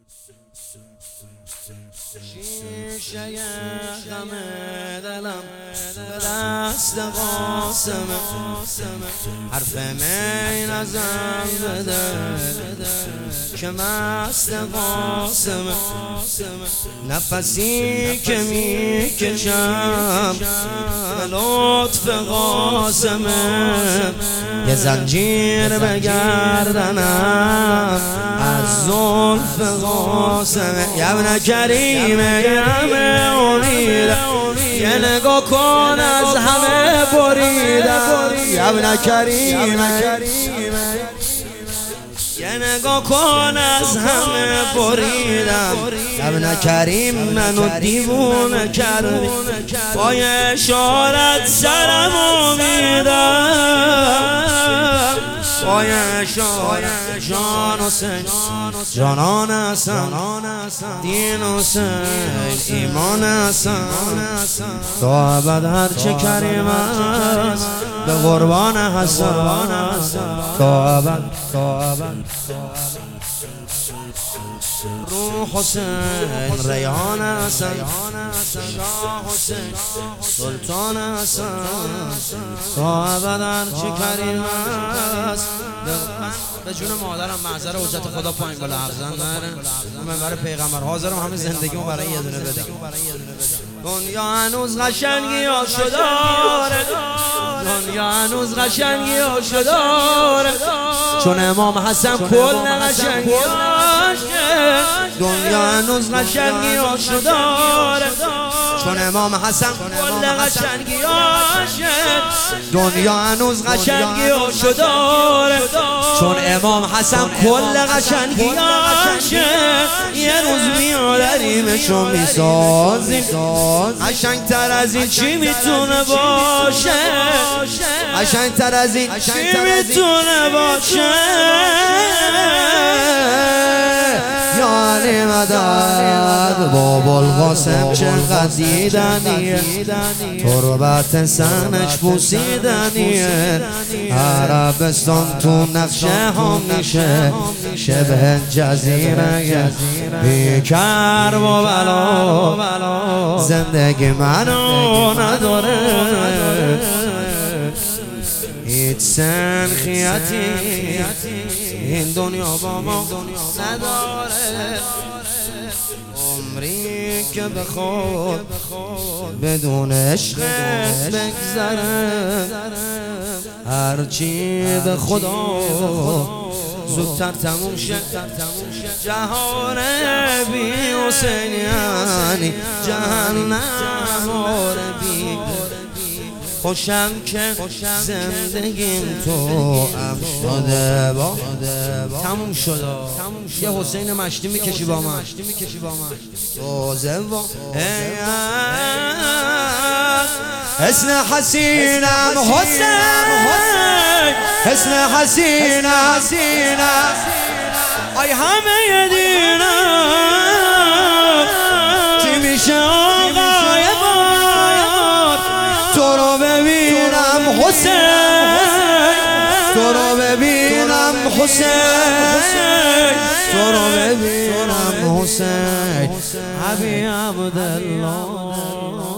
شیشه غم دلم به دست قاسمه، حرف می نزن بده که مست قاسمه. نفسی که میکشم به لطف قاسمه، یه زنجیر به گردنم از زلف قاسمه. ابن کریم همه امیده، یه نگاه کن از همه بریدم. ابن کریم یه نگاه کن از همه بریدم. ابن کریم منو دیوونه کردی، با اشارت سرم امیدم. با اشارت جان حسین، جانان حسن، دین حسین، ایمان حسن، تا ابد هرچه کریم است به قربان حسن، تا ابد روح حسین، ریحان حسن، شاه حسین، سلطان حسن، تا ابد هرچه کریم است. به جون مادرم معذر حجت خدا پایین بالا حفظن نره، منبر پیغمبر حاضرم همه زندگیمو برای یه دونه بدم. دنیا هنوز قشنگی هاشو داره، دنیا هنوز قشنگی هاشو داره، چون امام حسن کل قشنگی هاشه. دنیا هنوز قشنگی هاشو داره، چون امام حسن کل قشنگی هاشه. دنیا هنوز قشنگی هاشو داره، چون امام حسن کل قشنگی هاشه. یه روز میادریمشو میسازیم، قشنگتر از این چی میتونه باشه؟ قشنگتر از این چی میتونه باشه؟ یعنی مدد بابا القاسم چقدر دیدنیه، تربت سنش بوسیدنیه. عربستان تو نقشه هم میشه شبه جزیره، بی کرب و بلا زندگی منو نداره. هیچ سنخیتی این دنیا با ما نداره. عمری که به خود بدون عشق بگذره، هرچی به خدا زودتر تموم شه. جهان بی حسین یعنی جهنم بی. خوشم که زندگیم تو هم شده با تموم شده. یه حسین مشتی میکشی با من، توزه با حسن حسینم حسین، حسن حسینم ای همه دینم چی میشه آقای باد؟ تو رو ببینم حسین، تو رو ببینم حسین، تو رو ببینم حسین، حبیب عبدالله.